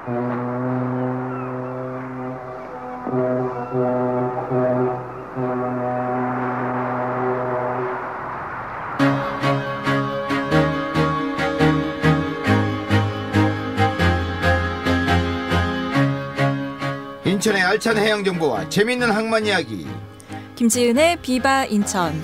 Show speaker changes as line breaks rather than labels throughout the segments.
인천의 알찬 해양정보와 재미있는 항만 이야기,
김지은의 비바 인천.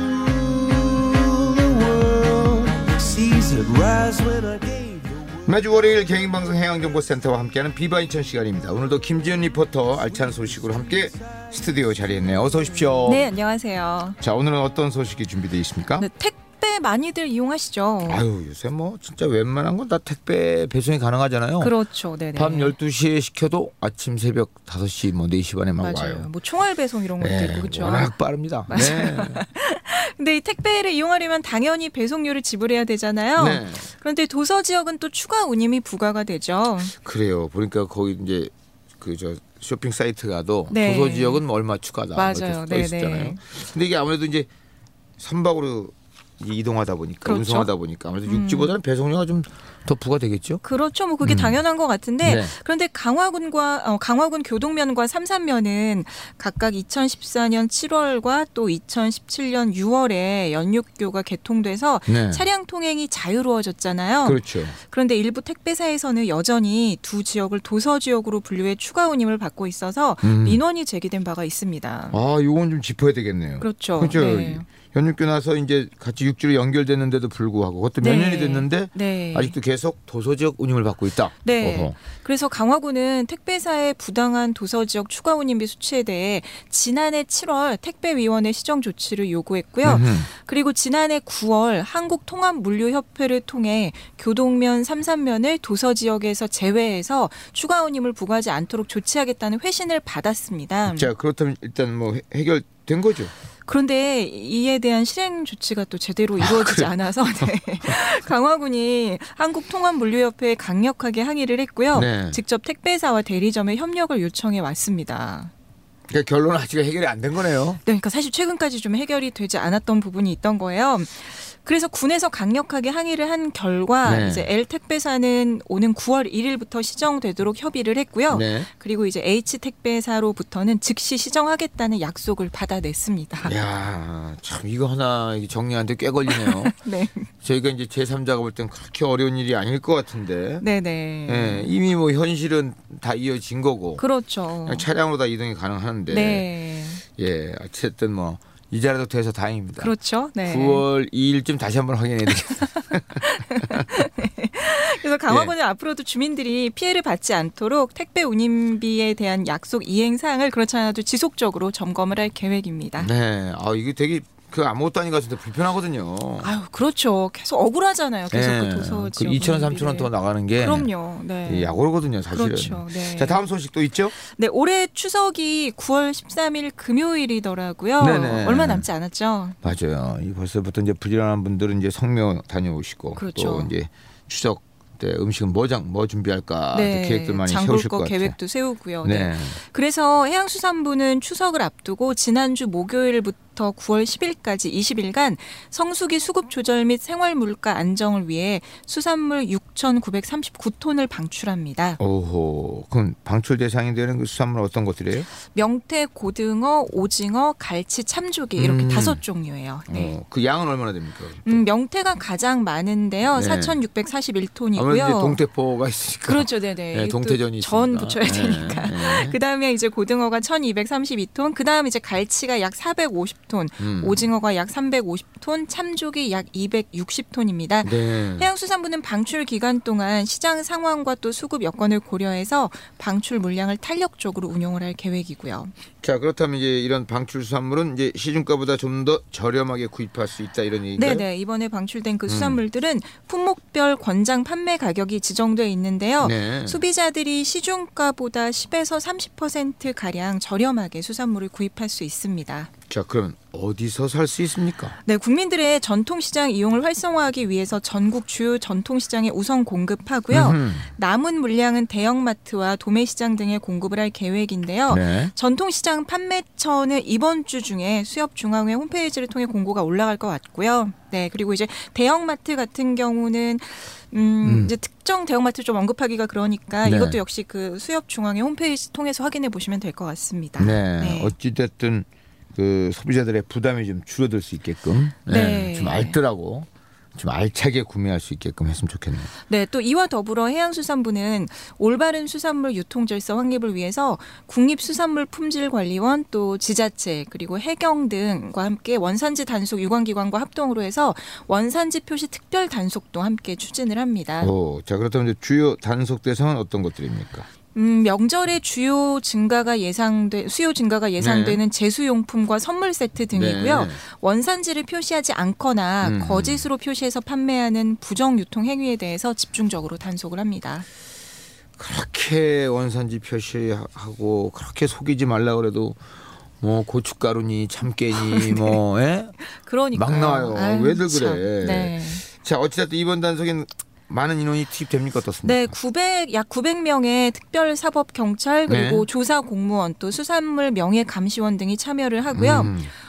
매주 월요일 개인방송 해양정보센터와 함께하는 비바 인천 시간입니다. 오늘도 김지은 리포터 알찬 소식으로 함께 스튜디오 자리했네요. 어서 오십시오.
네, 안녕하세요.
자, 오늘은 어떤 소식이 준비되어 있습니까?
네, 택배 많이들 이용하시죠?
아유, 요새 뭐 진짜 웬만한 건 다 택배 배송이 가능하잖아요.
그렇죠. 네네.
밤 12시에 시켜도 아침 새벽 5시 뭐 4시 반에 막
맞아요.
와요.
뭐 총알 배송 이런 것도
네,
있고 그렇죠.
워낙 빠릅니다.
맞아요.
네.
근데 이 택배를 이용하려면 당연히 배송료를 지불해야 되잖아요.
네.
그런데 도서 지역은 또 추가 운임이 부과가 되죠.
그래요. 보니까 거기 이제 그 저 쇼핑 사이트 가도
네.
도서 지역은 뭐 얼마 추가다.
맞아요.
써 있었잖아요. 근데 이게 아무래도 이제 선박으로 이동하다 보니까
그렇죠.
운송하다 보니까 아무래도 육지보다는 배송료가 좀 더 부과되겠죠.
그렇죠. 뭐 그게 당연한 것 같은데
네.
그런데 강화군 교동면과 삼산면은 각각 2014년 7월과 또 2017년 6월에 연육교가 개통돼서
네.
차량 통행이 자유로워졌잖아요.
그렇죠.
그런데 일부 택배사에서는 여전히 두 지역을 도서 지역으로 분류해 추가 운임을 받고 있어서 민원이 제기된 바가 있습니다.
아, 요건 좀 짚어야 되겠네요.
그렇죠.
그렇죠.
네.
연육교 나서 이제 같이 육지로 연결됐는데도 불구하고 그것도 몇
네.
년이 됐는데
네.
아직도 계속 도서 지역 운임을 받고 있다.
네.
어허.
그래서 강화군은 택배사의 부당한 도서 지역 추가 운임비 수치에 대해 지난해 7월 택배위원회 시정 조치를 요구했고요. 그리고 지난해 9월 한국통합물류협회를 통해 교동면, 삼산면을 도서 지역에서 제외해서 추가 운임을 부과하지 않도록 조치하겠다는 회신을 받았습니다.
자, 그렇다면 일단 뭐 해결된 거죠.
그런데 이에 대한 실행 조치가 또 제대로 이루어지지 않아서 네. 강화군이 한국통합물류협회에 강력하게 항의를 했고요.
네.
직접 택배사와 대리점에 협력을 요청해 왔습니다.
그러니까 결론은 아직 해결이 안 된 거네요.
네, 그러니까 사실 최근까지 좀 해결이 되지 않았던 부분이 있던 거예요. 그래서 군에서 강력하게 항의를 한 결과
네.
이제 L 택배사는 오는 9월 1일부터 시정되도록 협의를 했고요.
네.
그리고 이제 H 택배사로부터는 즉시 시정하겠다는 약속을 받아냈습니다.
야, 참 이거 하나 정리하는데 꽤 걸리네요.
네,
저희가 이제 제3자가 볼 땐 그렇게 어려운 일이 아닐 것 같은데.
네네.
예, 이미 뭐 현실은 다 이어진 거고.
그렇죠.
그냥 차량으로 다 이동이 가능하는데.
네,
예, 어쨌든 뭐 이자라도 돼서 다행입니다.
그렇죠. 네.
9월 2일쯤 다시 한번 확인해야 되겠다.
그래서 강화군은 앞으로도 주민들이 피해를 받지 않도록 택배 운임비에 대한 약속 이행 사항을 그렇지 않아도 지속적으로 점검을 할 계획입니다.
네, 아 이게 되게 그 아무것도 아닌 것 같은데 불편하거든요.
아유, 그렇죠. 계속 억울하잖아요. 계속
네,
그 도서
그
지역
2,000원, 3,000원 더 나가는 게.
그럼요. 네.
약오르거든요, 사실은.
그렇죠. 네.
자, 다음 소식 또 있죠?
네, 올해 추석이 9월 13일 금요일이더라고요.
네네.
얼마 남지 않았죠.
맞아요. 이 벌써부터 이제 부지런한 분들은 이제 성묘 다녀오시고
그렇죠.
또 이제 추석 때 음식은 뭐 준비할까
네,
계획들 많이
장볼
세우실
거
것 같아요.
계획도 세우고요.
네.
네. 그래서 해양수산부는 추석을 앞두고 지난주 목요일부터 9월 10일까지 20일간 성수기 수급 조절 및 생활물가 안정을 위해 수산물 6,939톤을 방출합니다.
오호. 그럼 방출 대상이 되는 그 수산물 어떤 것들이에요?
명태, 고등어, 오징어, 갈치, 참조기 이렇게 5종류예요. 네.
그 양은 얼마나 됩니까?
명태가 가장 많은데요.
네.
4,641톤이고요.
아무래도 이제 동태포가 있으니까.
그렇죠, 네네.
네, 동태전이
전
있습니다.
붙여야 되니까.
네.
그 다음에 이제 고등어가 1,232톤, 그 다음 이제 갈치가 약 450톤, 오징어가 약 350톤, 참조기 약 260톤입니다.
네.
해양수산부는 방출 기간 동안 시장 상황과 또 수급 여건을 고려해서 방출 물량을 탄력적으로 운용을 할 계획이고요.
자, 그렇다면 이제 이런 방출 수산물은 이제 시중가보다 좀 더 저렴하게 구입할 수 있다 이런 얘기인가요?
네네. 이번에 방출된 그 수산물들은 품목별 권장 판매 가격이 지정돼 있는데요.
네.
소비자들이 시중가보다 10에서 30% 가량 저렴하게 수산물을 구입할 수 있습니다.
자, 그럼 어디서 살 수 있습니까?
네, 국민들의 전통시장 이용을 활성화하기 위해서 전국 주요 전통시장에 우선 공급하고요. 남은 물량은 대형마트와 도매시장 등에 공급을 할 계획인데요.
네.
전통시장 판매처는 이번 주 중에 수협중앙회 홈페이지를 통해 공고가 올라갈 것 같고요. 네, 그리고 이제 대형마트 같은 경우는 이제 특정 대형마트 좀 언급하기가 그러니까
네.
이것도 역시 그 수협중앙회 홈페이지 통해서 확인해 보시면 될 것 같습니다.
네. 어찌됐든 그 소비자들의 부담이 좀 줄어들 수 있게끔
네.
좀 알뜰하고 좀 알차게 구매할 수 있게끔 했으면 좋겠네요.
네, 또 이와 더불어 해양수산부는 올바른 수산물 유통 질서 확립을 위해서 국립수산물품질관리원 또 지자체 그리고 해경 등과 함께 원산지 단속 유관기관과 합동으로 해서 원산지 표시 특별 단속도 함께 추진을 합니다.
자, 그렇다면 이제 주요 단속 대상은 어떤 것들입니까?
명절에 수요 증가가 예상되는 제수용품과 선물 세트 등이고요.
네.
원산지를 표시하지 않거나 거짓으로 표시해서 판매하는 부정 유통 행위에 대해서 집중적으로 단속을 합니다.
그렇게 원산지 표시하고 그렇게 속이지 말라 그래도 뭐 고춧가루니 참깨니 뭐
그러니까요.
막 나와요. 왜들
참.
그래?
네.
자, 어찌됐든 이번 단속엔 많은 인원이 투입됩니까 어떻습니까?
네, 약 900명의 특별 사법 경찰 그리고
네.
조사 공무원 또 수산물 명예 감시원 등이 참여를 하고요.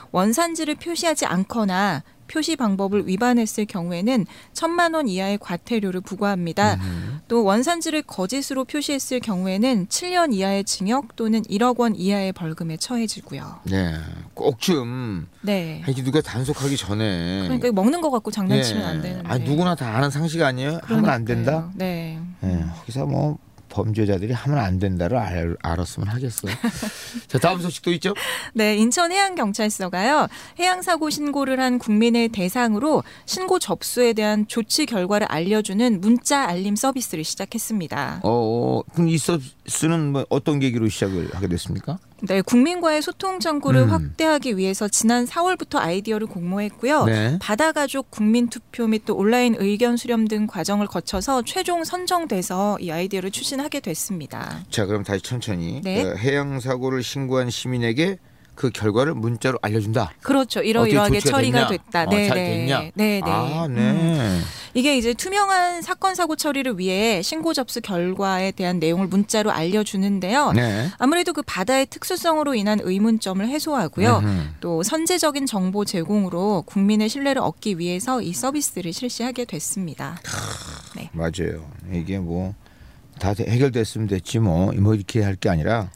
원산지를 표시하지 않거나 표시 방법을 위반했을 경우에는 1,000만 원 이하의 과태료를 부과합니다. 또 원산지를 거짓으로 표시했을 경우에는 7년 이하의 징역 또는 1억 원 이하의 벌금에 처해지고요.
네, 꼭 좀
네.
누가 단속하기 전에
그러니까 먹는 거 갖고 장난치면 안 되는데.
누구나 다 아는 상식 아니에요? 하면 안 된다?
네.
거기서 뭐 범죄자들이 하면 안 된다를 알았으면 하겠어요. 자, 다음 소식도 있죠?
네, 인천해양경찰서가요. 해양사고 신고를 한 국민을 대상으로 신고 접수에 대한 조치 결과를 알려주는 문자 알림 서비스를 시작했습니다.
그럼 이 서비스는 뭐 어떤 계기로 시작을 하게 됐습니까?
네, 국민과의 소통 창구를 확대하기 위해서 지난 4월부터 아이디어를 공모했고요.
네.
바다가족 국민투표 및 또 온라인 의견 수렴 등 과정을 거쳐서 최종 선정돼서 이 아이디어를 추진하게 됐습니다.
자, 그럼 다시 천천히
네.
해양 사고를 신고한 시민에게 그 결과를 문자로 알려준다.
그렇죠. 이러이러하게
어떻게
처리가
됐냐?
됐다.
잘 됐냐?
네, 네.
아, 네.
이게 이제 투명한 사건 사고 처리를 위해 신고 접수 결과에 대한 내용을 문자로 알려주는데요.
네.
아무래도 그 바다의 특수성으로 인한 의문점을 해소하고요. 또 선제적인 정보 제공으로 국민의 신뢰를 얻기 위해서 이 서비스를 실시하게 됐습니다. 네.
맞아요. 이게 뭐 다 해결됐으면 됐지 뭐 이렇게 할 게 아니라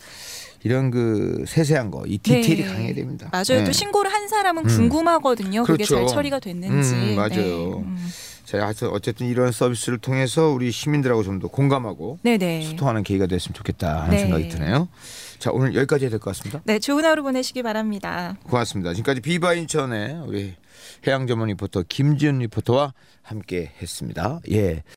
이런 그 세세한 거, 이 디테일이
네.
강해야 됩니다.
맞아요.
네.
또 신고를 한 사람은 궁금하거든요. 그게
그렇죠.
잘 처리가 됐는지.
맞아요.
네.
자, 어쨌든 이런 서비스를 통해서 우리 시민들하고 좀 더 공감하고
네네.
소통하는 계기가 됐으면 좋겠다 하는
네.
생각이 드네요. 자, 오늘 여기까지 해야 될 것 같습니다.
네, 좋은 하루 보내시기 바랍니다.
고맙습니다. 지금까지 비바 인천의 우리 해양 전문 리포터 김지은 리포터와 함께 했습니다. 예.